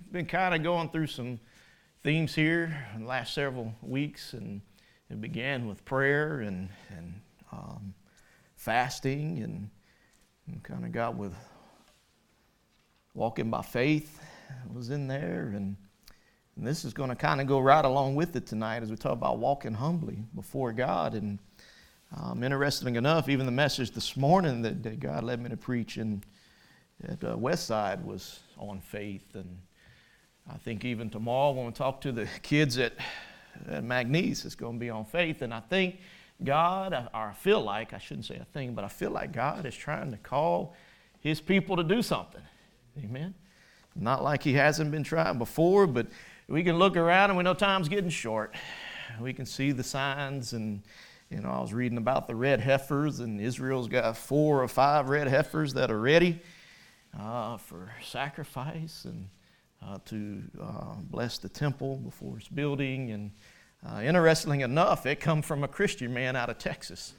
been kind of going through some themes here in the last several weeks, and it began with prayer and fasting, and kind of got with walking by faith was in there, and this is going to kind of go right along with it tonight as we talk about walking humbly before God. And interesting enough, even the message this morning that God led me to preach at Westside was on faith. And I think even tomorrow when we talk to the kids at McNeese, it's going to be on faith. And I think God, or I feel like, I shouldn't say a thing, but I feel like God is trying to call His people to do something. Amen? Not like He hasn't been trying before, but we can look around and we know time's getting short. We can see the signs, and I was reading about the red heifers, and Israel's got 4 or 5 red heifers that are ready for sacrifice and to bless the temple before its building. And interestingly enough, it come from a Christian man out of Texas.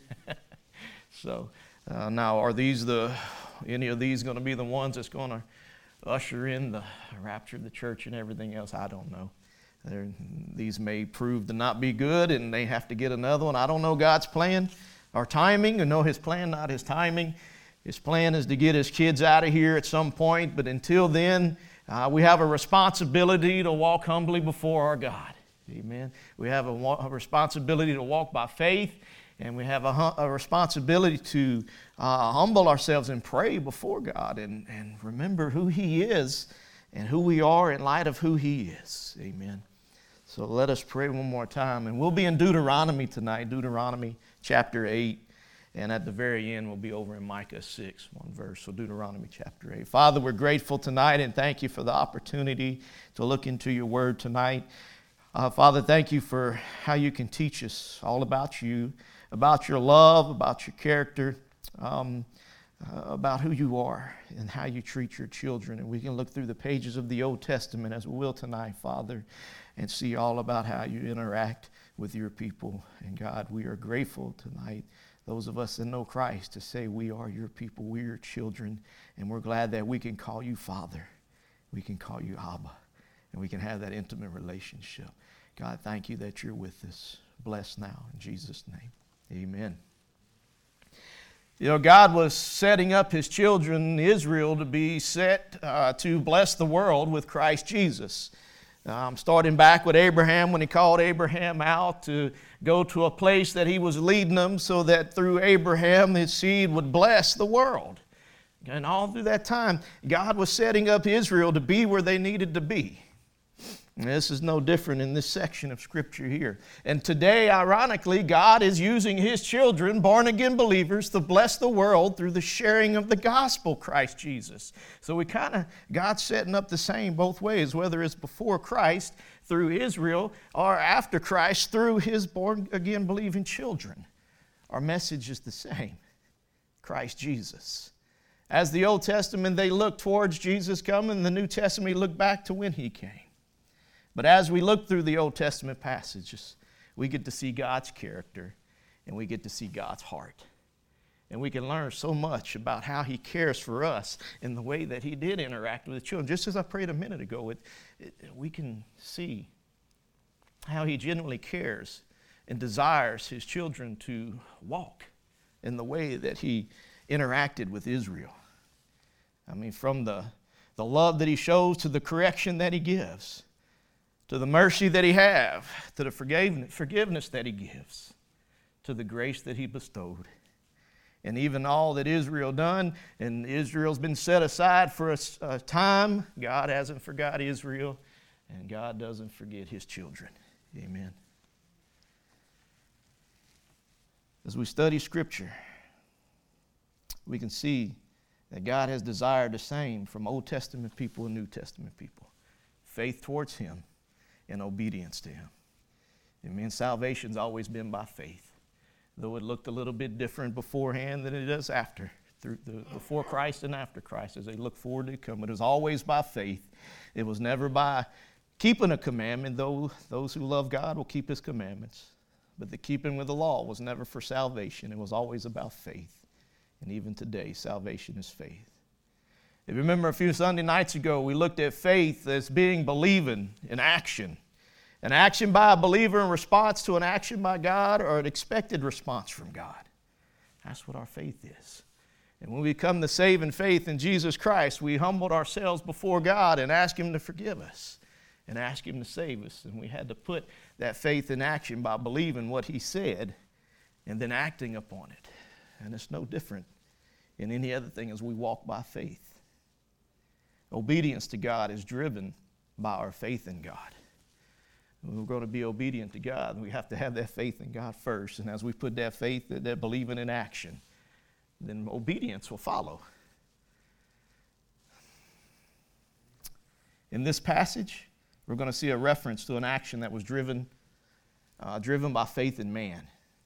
So now, are any of these going to be the ones that's going to usher in the rapture of the church and everything else? I don't know. These may prove to not be good, and they have to get another one. I don't know God's plan or timing. I know His plan, not His timing. His plan is to get His kids out of here at some point, but until then, we have a responsibility to walk humbly before our God. Amen. We have a responsibility to walk by faith, and we have a responsibility to humble ourselves and pray before God and remember who He is and who we are in light of who He is. Amen. So let us pray one more time. And we'll be in Deuteronomy tonight, Deuteronomy chapter 8. And at the very end, we'll be over in Micah 6, one verse. So Deuteronomy chapter 8. Father, we're grateful tonight, and thank you for the opportunity to look into your word tonight. Father, thank you for how you can teach us all about you, about your love, about your character, about who you are and how you treat your children. And we can look through the pages of the Old Testament as we will tonight, Father, and see all about how you interact with your people. And God, we are grateful tonight, those of us that know Christ, to say we are your people, we're your children, and we're glad that we can call you Father, we can call you Abba, and we can have that intimate relationship. God, thank you that you're with us. Bless now in Jesus' name. Amen. God was setting up His children, Israel, to be set to bless the world with Christ Jesus. Starting back with Abraham, when He called Abraham out to go to a place that He was leading them so that through Abraham his seed would bless the world. And all through that time, God was setting up Israel to be where they needed to be. And this is no different in this section of Scripture here. And today, ironically, God is using His children, born-again believers, to bless the world through the sharing of the gospel, Christ Jesus. So God's setting up the same both ways, whether it's before Christ through Israel or after Christ through His born-again believing children. Our message is the same, Christ Jesus. As the Old Testament, they looked towards Jesus coming. The New Testament looked back to when He came. But as we look through the Old Testament passages, we get to see God's character and we get to see God's heart. And we can learn so much about how He cares for us in the way that He did interact with the children. Just as I prayed a minute ago, we can see how He genuinely cares and desires His children to walk in the way that He interacted with Israel. I mean, from the love that He shows to the correction that He gives, to the mercy that He has, to the forgiveness that He gives, to the grace that He bestowed. And even all that Israel done, and Israel's been set aside for a time, God hasn't forgot Israel, and God doesn't forget His children. Amen. As we study Scripture, we can see that God has desired the same from Old Testament people and New Testament people. Faith towards Him and obedience to Him. Amen. Salvation's always been by faith, though it looked a little bit different beforehand than it does after, before Christ and after Christ, as they look forward to come. It was always by faith. It was never by keeping a commandment, though those who love God will keep His commandments. But the keeping of the law was never for salvation. It was always about faith. And even today, salvation is faith. If you remember a few Sunday nights ago, we looked at faith as being believing in action. An action by a believer in response to an action by God, or an expected response from God. That's what our faith is. And when we come to saving faith in Jesus Christ, we humbled ourselves before God and asked Him to forgive us and ask Him to save us. And we had to put that faith in action by believing what He said and then acting upon it. And it's no different in any other thing as we walk by faith. Obedience to God is driven by our faith in God. When we're going to be obedient to God, we have to have that faith in God first. And as we put that faith, that believing in action, then obedience will follow. In this passage, we're going to see a reference to an action that was driven by faith in man.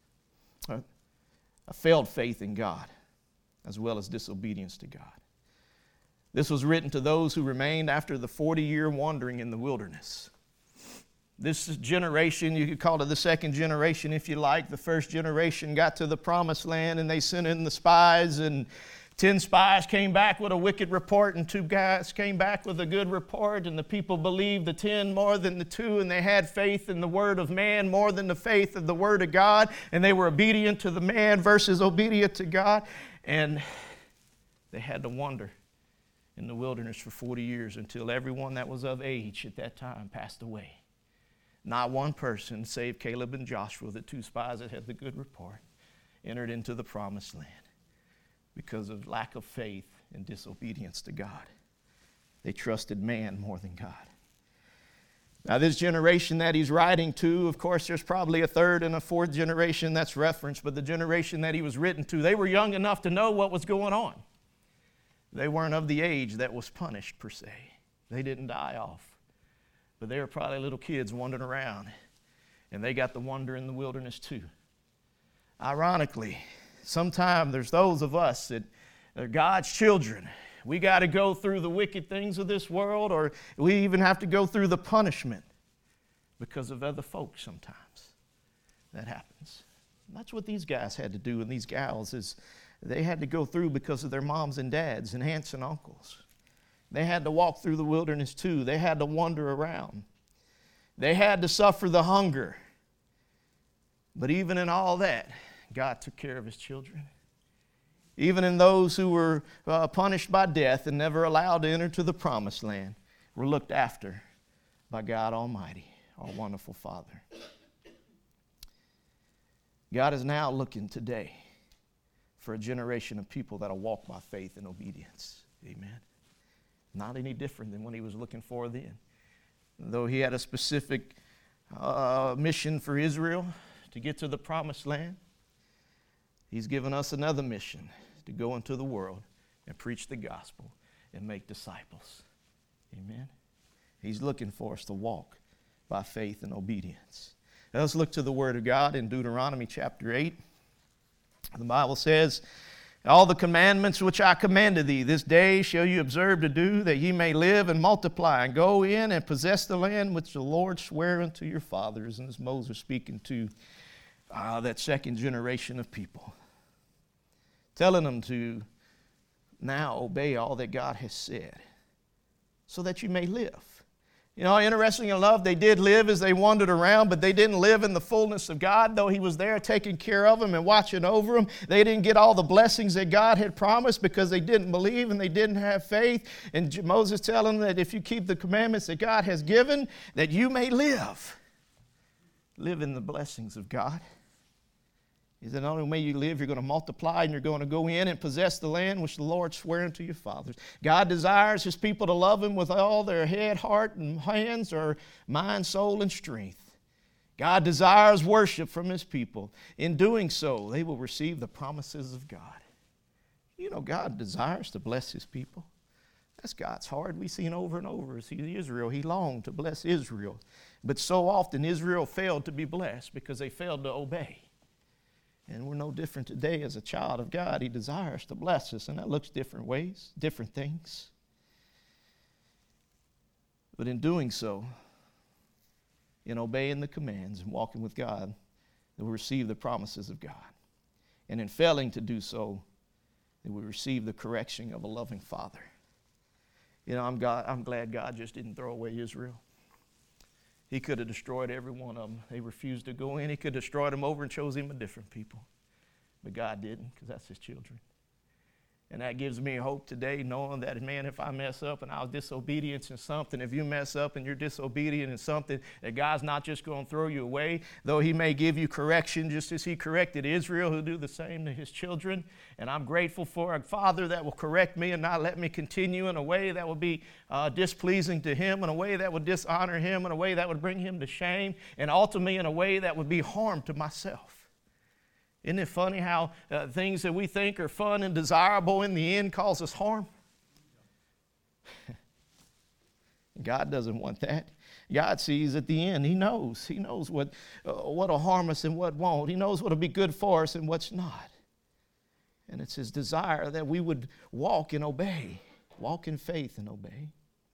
A failed faith in God, as well as disobedience to God. This was written to those who remained after the 40-year wandering in the wilderness. This generation, you could call it the second generation if you like. The first generation got to the promised land and they sent in the spies, and 10 spies came back with a wicked report and 2 guys came back with a good report, and the people believed the 10 more than the 2, and they had faith in the word of man more than the faith of the word of God, and they were obedient to the man versus obedient to God, and they had to wander in the wilderness for 40 years until everyone that was of age at that time passed away. Not one person, save Caleb and Joshua, the 2 spies that had the good report, entered into the promised land because of lack of faith and disobedience to God. They trusted man more than God. Now, this generation that he's writing to, of course, there's probably a 3rd and a 4th generation that's referenced, but the generation that he was written to, they were young enough to know what was going on. They weren't of the age that was punished, per se. They didn't die off. But they were probably little kids wandering around, and they got to wander in the wilderness too. Ironically, sometimes there's those of us that are God's children. We got to go through the wicked things of this world, or we even have to go through the punishment because of other folks sometimes. That happens. And that's what these guys had to do, and these gals, is they had to go through because of their moms and dads and aunts and uncles. They had to walk through the wilderness too. They had to wander around. They had to suffer the hunger. But even in all that, God took care of His children. Even in those who were punished by death and never allowed to enter to the promised land, were looked after by God Almighty, our wonderful Father. God is now looking today for a generation of people that will walk by faith and obedience. Amen. Not any different than what He was looking for then. Though He had a specific mission for Israel to get to the promised land, He's given us another mission to go into the world and preach the gospel and make disciples. Amen. He's looking for us to walk by faith and obedience. Now let's look to the Word of God in Deuteronomy chapter 8. The Bible says, all the commandments which I commanded thee this day shall you observe to do, that ye may live and multiply, and go in and possess the land which the Lord sware unto your fathers. And as Moses speaking to that second generation of people, telling them to now obey all that God has said, so that you may live. You know, interesting enough, they did live as they wandered around, but they didn't live in the fullness of God, though He was there taking care of them and watching over them. They didn't get all the blessings that God had promised because they didn't believe and they didn't have faith. And Moses telling them that if you keep the commandments that God has given, that you may live. Live in the blessings of God. He said, not only may you live, you're going to multiply and you're going to go in and possess the land which the Lord sware unto your fathers. God desires His people to love Him with all their head, heart, and hands, or mind, soul, and strength. God desires worship from His people. In doing so, they will receive the promises of God. You know, God desires to bless His people. That's God's heart. We've seen over and over. See, Israel, He longed to bless Israel. But so often Israel failed to be blessed because they failed to obey. And we're no different today as a child of God. He desires to bless us, and that looks different ways, different things. But in doing so, in obeying the commands and walking with God, they will receive the promises of God. And in failing to do so, they will receive the correction of a loving Father. You know, I'm glad God just didn't throw away Israel. He could have destroyed every one of them. They refused to go in. He could have destroyed them over and chose him a different people. But God didn't, because that's his children. And that gives me hope today, knowing that, man, if I mess up and I was disobedient in something, if you mess up and you're disobedient in something, that God's not just going to throw you away, though he may give you correction just as he corrected Israel, who'll do the same to his children. And I'm grateful for a father that will correct me and not let me continue in a way that will be displeasing to him, in a way that would dishonor him, in a way that would bring him to shame, and ultimately in a way that would be harm to myself. Isn't it funny how things that we think are fun and desirable in the end cause us harm? God doesn't want that. God sees at the end. He knows. He knows what'll harm us and what won't. He knows what'll be good for us and what's not. And it's his desire that we would walk and obey, walk in faith and obey.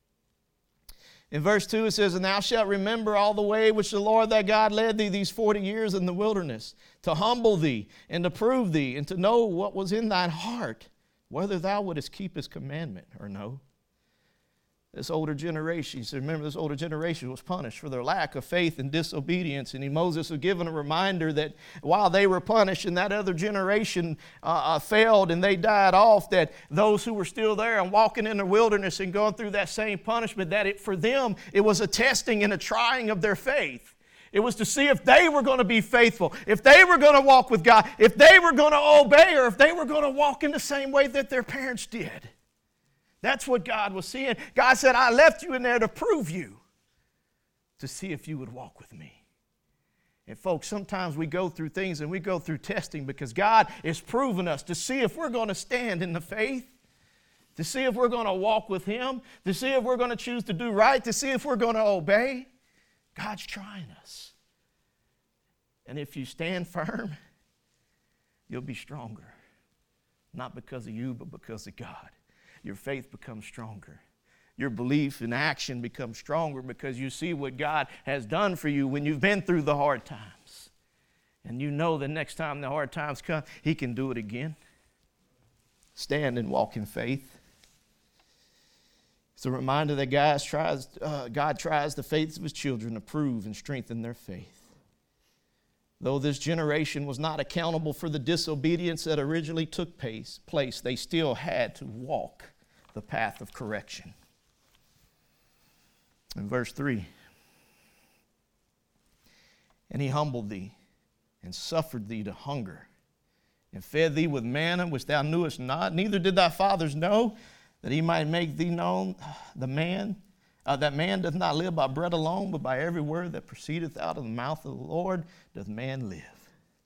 In verse 2 it says, "And thou shalt remember all the way which the Lord thy God led thee these 40 years in the wilderness, to humble thee and to prove thee and to know what was in thine heart, whether thou wouldest keep his commandment or no." This older generation, so remember, this older generation was punished for their lack of faith and disobedience. And Moses was given a reminder that while they were punished and that other generation failed and they died off, that those who were still there and walking in the wilderness and going through that same punishment, that for them it was a testing and a trying of their faith. It was to see if they were going to be faithful, if they were going to walk with God, if they were going to obey, or if they were going to walk in the same way that their parents did. That's what God was seeing. God said, I left you in there to prove you, to see if you would walk with me. And folks, sometimes we go through things and we go through testing because God is proving us to see if we're going to stand in the faith, to see if we're going to walk with him, to see if we're going to choose to do right, to see if we're going to obey. God's trying us. And if you stand firm, you'll be stronger. Not because of you, but because of God. Your faith becomes stronger. Your belief in action becomes stronger because you see what God has done for you when you've been through the hard times. And you know the next time the hard times come, he can do it again. Stand and walk in faith. It's a reminder that God tries the faith of his children to prove and strengthen their faith. Though this generation was not accountable for the disobedience that originally took place, they still had to walk the path of correction. In verse 3, "And he humbled thee, and suffered thee to hunger, and fed thee with manna which thou knewest not, neither did thy fathers know, that he might make thee known that man doth not live by bread alone, but by every word that proceedeth out of the mouth of the Lord doth man live."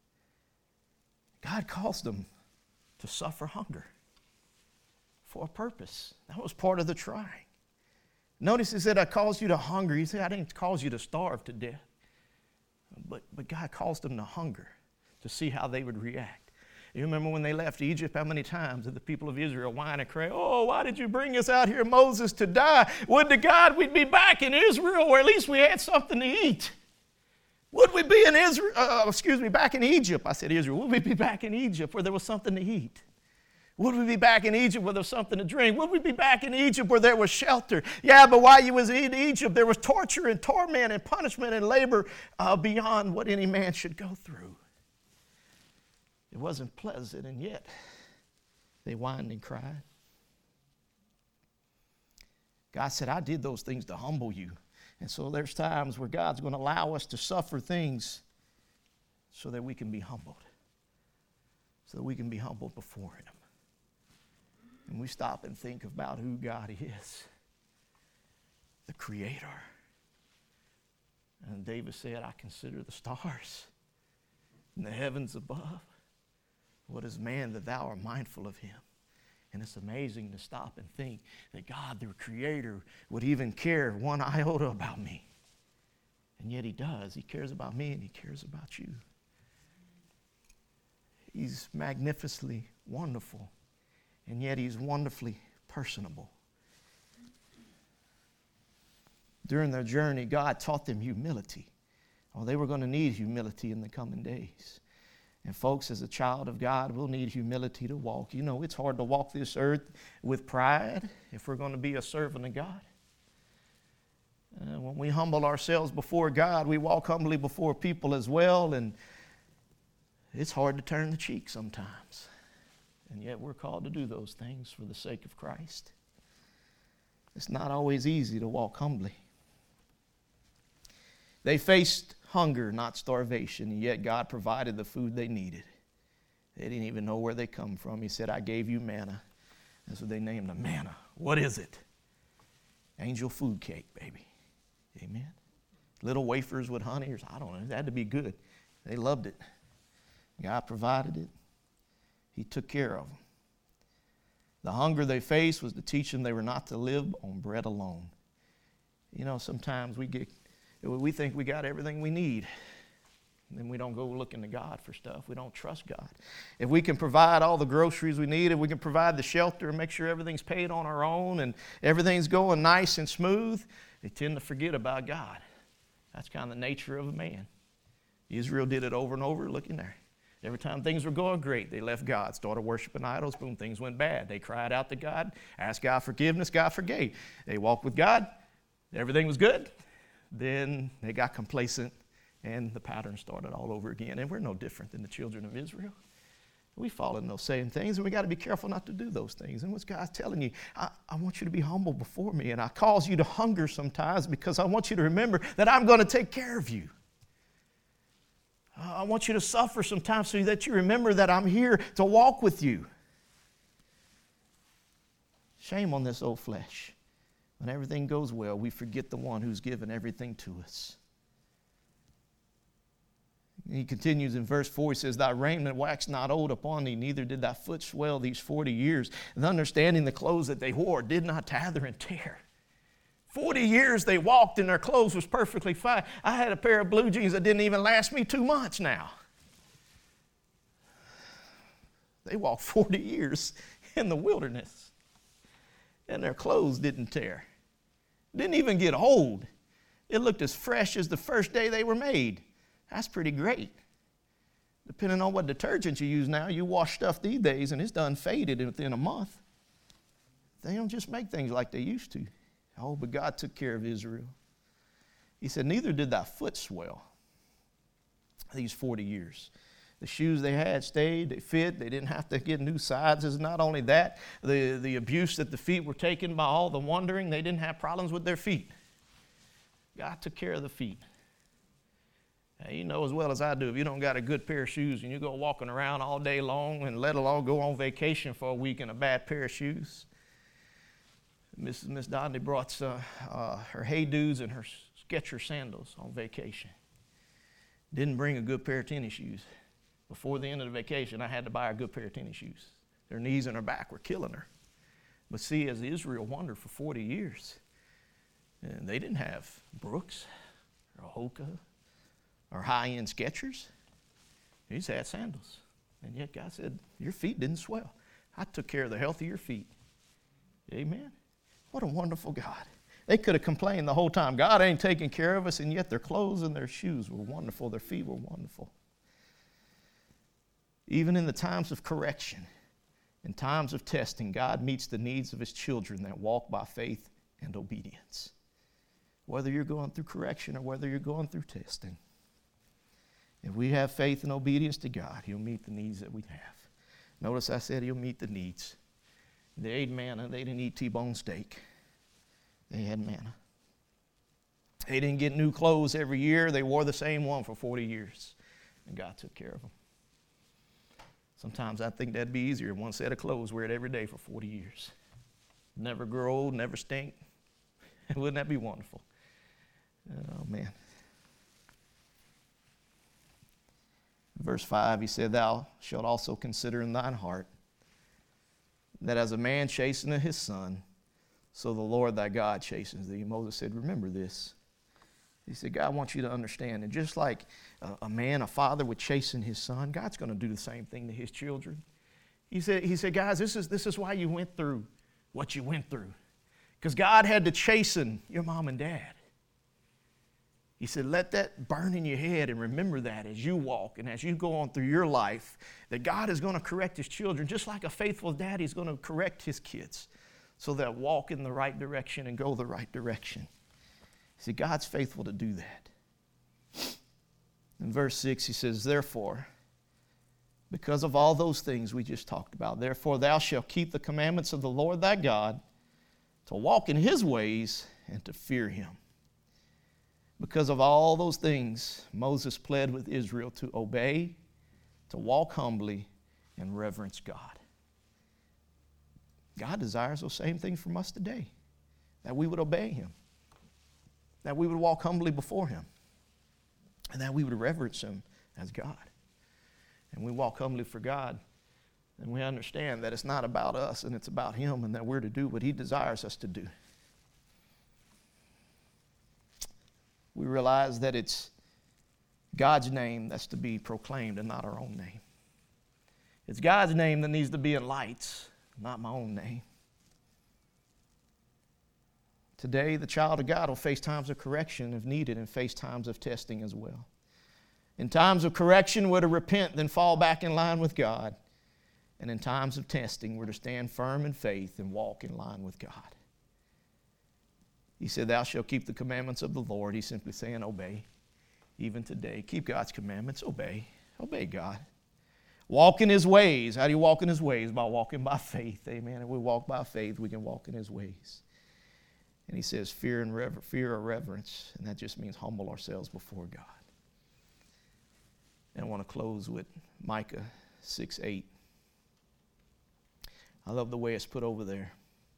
God caused them to suffer hunger for a purpose. That was part of the trying. Notice he said, I caused you to hunger. He said, I didn't cause you to starve to death. But God caused them to hunger to see how they would react. You remember when they left Egypt, how many times did the people of Israel whine and cry, "Oh, why did you bring us out here, Moses, to die? Would to God we'd be back in Israel, or at least we had something to eat. Would we be back in Egypt?" I said Israel. Would we be back in Egypt where there was something to eat? Would we be back in Egypt where there was something to drink? Would we be back in Egypt where there was shelter? Yeah, but while you was in Egypt, there was torture and torment and punishment and labor beyond what any man should go through. It wasn't pleasant, and yet they whined and cried. God said, I did those things to humble you. And so there's times where God's going to allow us to suffer things so that we can be humbled. So that we can be humbled before him. And we stop and think about who God is. The Creator. And David said, I consider the stars in the heavens above. What is man that thou art mindful of him? And it's amazing to stop and think that God, the Creator, would even care one iota about me. And yet he does. He cares about me and he cares about you. He's magnificently wonderful. And yet he's wonderfully personable. During their journey, God taught them humility. Oh, they were going to need humility in the coming days. And folks, as a child of God, we'll need humility to walk. You know, it's hard to walk this earth with pride if we're going to be a servant of God. When we humble ourselves before God, we walk humbly before people as well, and it's hard to turn the cheek sometimes. And yet we're called to do those things for the sake of Christ. It's not always easy to walk humbly. They faced hunger, not starvation, and yet God provided the food they needed. They didn't even know where they come from. He said, I gave you manna. That's what they named them, manna. What is it? Angel food cake, baby. Amen. Little wafers with honey, or I don't know. It had to be good. They loved it. God provided it. He took care of them. The hunger they faced was to teach them they were not to live on bread alone. You know, sometimes we think we got everything we need. And then we don't go looking to God for stuff. We don't trust God. If we can provide all the groceries we need, if we can provide the shelter and make sure everything's paid on our own and everything's going nice and smooth, they tend to forget about God. That's kind of the nature of a man. Israel did it over and over. Looking there. Every time things were going great, they left God, started worshiping idols, boom, things went bad. They cried out to God, asked God forgiveness, God forgave. They walked with God, everything was good. Then they got complacent, and the pattern started all over again. And we're no different than the children of Israel. We fall in those same things, and we got to be careful not to do those things. And what's God telling you? I want you to be humble before me, and I cause you to hunger sometimes because I want you to remember that I'm going to take care of you. I want you to suffer sometimes so that you remember that I'm here to walk with you. Shame on this old flesh. When everything goes well, we forget the one who's given everything to us. He continues in verse 4, he says, Thy raiment waxed not old upon thee, neither did thy foot swell these 40 years. And understanding the clothes that they wore did not tather and tear. 40 years they walked and their clothes was perfectly fine. I had a pair of blue jeans that didn't even last me 2 months now. They walked 40 years in the wilderness and their clothes didn't tear. Didn't even get old. It looked as fresh as the first day they were made. That's pretty great. Depending on what detergent you use now, you wash stuff these days and it's done faded within a month. They don't just make things like they used to. Oh, but God took care of Israel. He said, neither did thy foot swell these 40 years. The shoes they had stayed, they fit, they didn't have to get new sizes. Not only that, the abuse that the feet were taken by all the wandering, they didn't have problems with their feet. God took care of the feet. Now, you know as well as I do, if you don't got a good pair of shoes and you go walking around all day long and let alone go on vacation for a week in a bad pair of shoes. Miss Donnelly brought her Hey Dudes and her Skechers sandals on vacation. Didn't bring a good pair of tennis shoes. Before the end of the vacation, I had to buy her a good pair of tennis shoes. Her knees and her back were killing her. But see, as Israel wandered for 40 years, and they didn't have Brooks or Hoka or high-end Skechers. They just had sandals. And yet God said, your feet didn't swell. I took care of the health of your feet. Amen. What a wonderful God. They could have complained the whole time. God ain't taking care of us, and yet their clothes and their shoes were wonderful. Their feet were wonderful. Even in the times of correction, in times of testing, God meets the needs of his children that walk by faith and obedience. Whether you're going through correction or whether you're going through testing, if we have faith and obedience to God, he'll meet the needs that we have. Notice I said he'll meet the needs. They ate manna. They didn't eat T-bone steak. They had manna. They didn't get new clothes every year. They wore the same one for 40 years. And God took care of them. Sometimes I think that'd be easier. One set of clothes, wear it every day for 40 years. Never grow old, never stink. Wouldn't that be wonderful? Oh, man. Verse 5, he said, Thou shalt also consider in thine heart that as a man chasteneth his son, so the Lord thy God chastens thee. Moses said, remember this. He said, God wants you to understand. And just like a man, a father would chasten his son, God's going to do the same thing to his children. He said, guys, this is why you went through what you went through. Because God had to chasten your mom and dad. He said, let that burn in your head and remember that as you walk and as you go on through your life, that God is going to correct his children just like a faithful daddy is going to correct his kids so that walk in the right direction and go the right direction. See, God's faithful to do that. In verse 6, he says, therefore, because of all those things we just talked about, therefore thou shalt keep the commandments of the Lord thy God, to walk in his ways and to fear him. Because of all those things, Moses pled with Israel to obey, to walk humbly, and reverence God. God desires those same things from us today, that we would obey him, that we would walk humbly before him, and that we would reverence him as God. And we walk humbly for God, and we understand that it's not about us and it's about him, and that we're to do what he desires us to do. We realize that it's God's name that's to be proclaimed and not our own name. It's God's name that needs to be in lights, not my own name. Today, the child of God will face times of correction if needed and face times of testing as well. In times of correction, we're to repent, then fall back in line with God. And in times of testing, we're to stand firm in faith and walk in line with God. He said, thou shalt keep the commandments of the Lord. He's simply saying, obey. Even today, keep God's commandments. Obey. Obey God. Walk in his ways. How do you walk in his ways? By walking by faith. Amen. If we walk by faith, we can walk in his ways. And he says, fear or reverence. And that just means humble ourselves before God. And I want to close with Micah 6:8. I love the way it's put over there.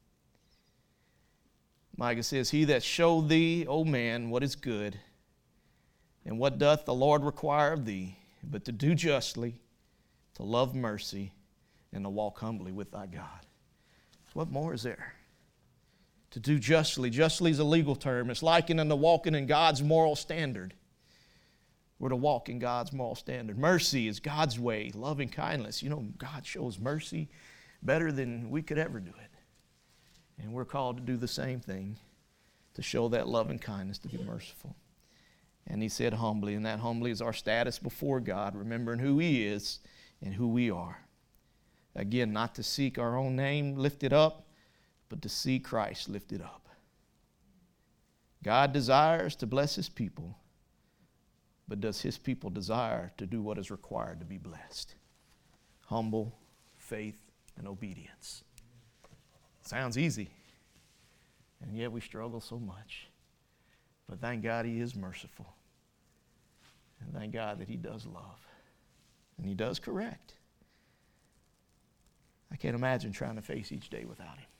Micah says, he that showed thee, O man, what is good, and what doth the Lord require of thee, but to do justly, to love mercy, and to walk humbly with thy God. What more is there? To do justly. Justly is a legal term. It's likened unto walking in God's moral standard. We're to walk in God's moral standard. Mercy is God's way. Loving kindness. You know, God shows mercy better than we could ever do it. And we're called to do the same thing, to show that love and kindness, to be merciful. And he said humbly, and that humbly is our status before God, remembering who he is and who we are. Again, not to seek our own name lifted up, but to see Christ lifted up. God desires to bless his people, but does his people desire to do what is required to be blessed? Humble, faith, and obedience. Sounds easy, and yet we struggle so much. But thank God he is merciful. And thank God that he does love. And he does correct. I can't imagine trying to face each day without him.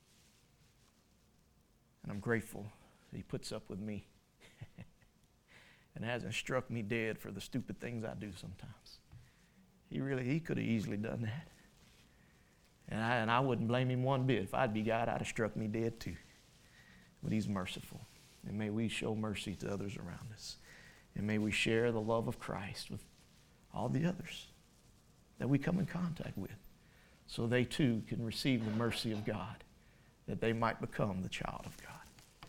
And I'm grateful that he puts up with me and hasn't struck me dead for the stupid things I do sometimes. He could have easily done that. And I wouldn't blame him one bit. If I'd be God, I'd have struck me dead too. But he's merciful. And may we show mercy to others around us. And may we share the love of Christ with all the others that we come in contact with, so they too can receive the mercy of God, that they might become the child of God.